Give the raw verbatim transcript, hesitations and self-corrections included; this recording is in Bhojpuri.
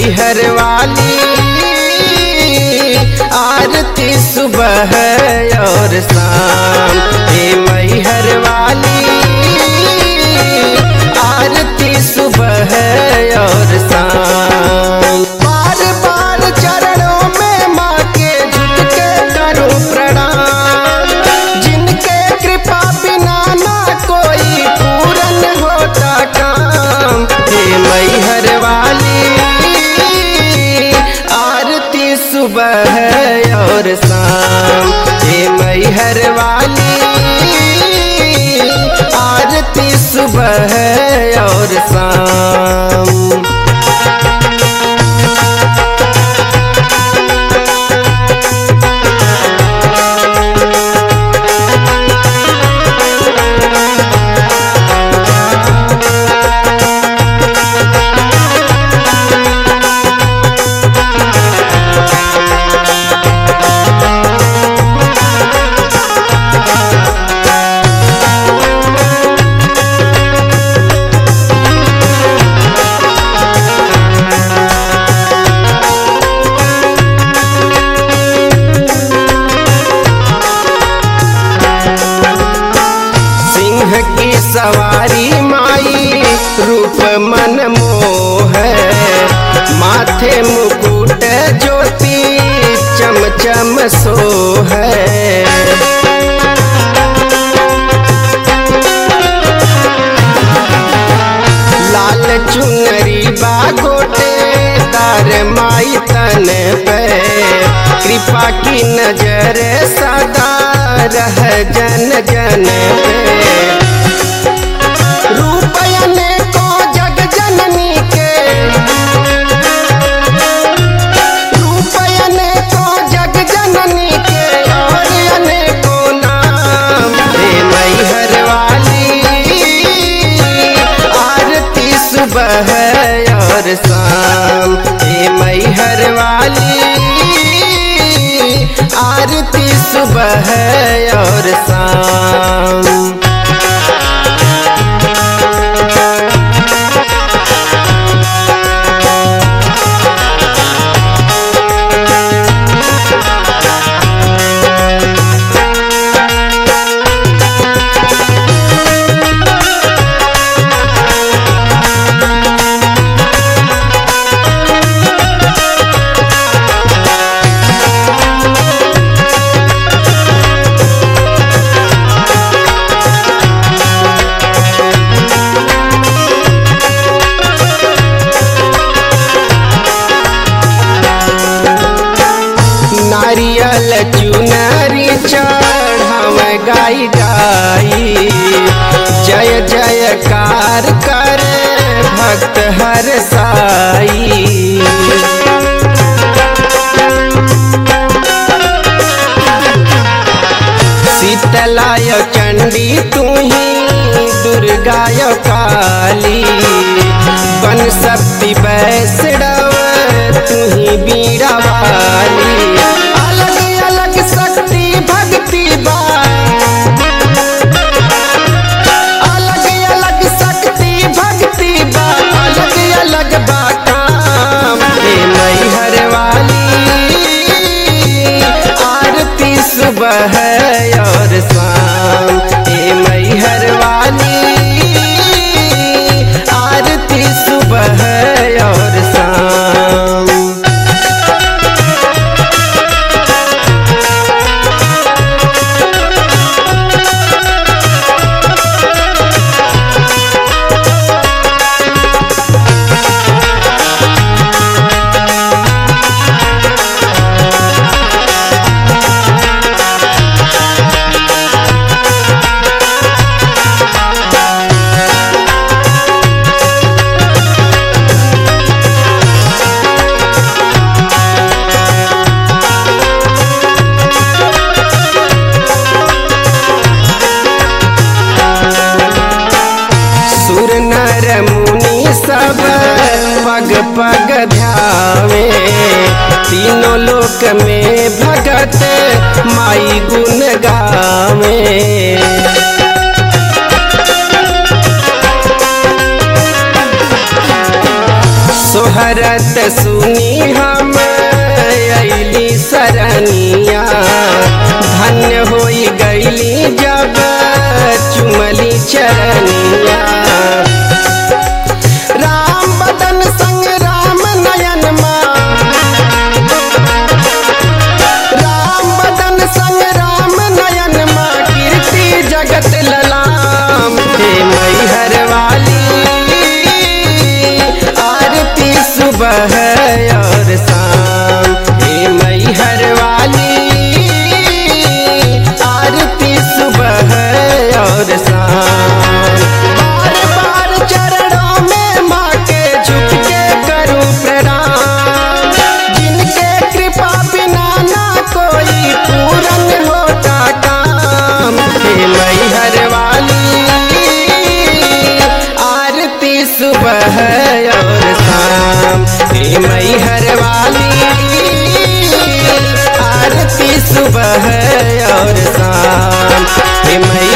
मैहर वाली आरती सुबह और शाम। हे मैहर वाली आरती सुबह और शाम। बार बार चरणों में माँ के झुक के करूं प्रणाम। जिनके कृपा बिना ना कोई पूरन होता काम। हे मैहर वाली आरती सुबह और शाम। हे मैहर वाली आरती सुबह और शाम। की सवारी माई रूप मन मोह। माथे मुकुट ज्योति चम चम सोह। लाल चुनरी बागोटे तार माई तन पे। कृपा की नजर सदा रह जन जन पे। रूप अनेको जग जननी के। रूप अनेको जग जननी के और अनेको नाम। हे मैहर वाली आरती सुबह और शाम। हे मैहर वाली आरती सुबह और शाम। नारियल चुनरी चढ़ाव गाई गाई। जय जयकार करे भक्त हर साई। शीतलाय चंडी तू ही दुर्गाय काली। बन शक्ति वैष्णव तू ही बीड़ा वाली। अलग अलग शक्ति भक्ति बा। अलग अलग शक्ति भक्ति बा। अलग अलग बा काम। हे मैहर वाली आरती सुबह और शाम। हे मैहर वाली आरती सुबह और शाम। सब पग पग ध्यावे। तीनों लोक में भगत माई गुण गावे। सोह कहरत सुनी हम अली सरनिया, धन्य होई गईली जब चुमली चरनिया। राम बदन संग राम नयन माँ, राम बदन संग राम नयन माँ, कीर्ति जगत ललाम। हे मैहर वाली आरती सुबह और शाम, हे मैहर वाली आरती सुबह और शाम। बार बार चरणों में माँ के झुक के करूं प्रणाम, जिनके कृपा बिना ना कोई पूरन होता काम। हे मैहर वाली आरती सुबह और शाम, हे मैहर वाली आरती सुबह और शाम, हे मैहर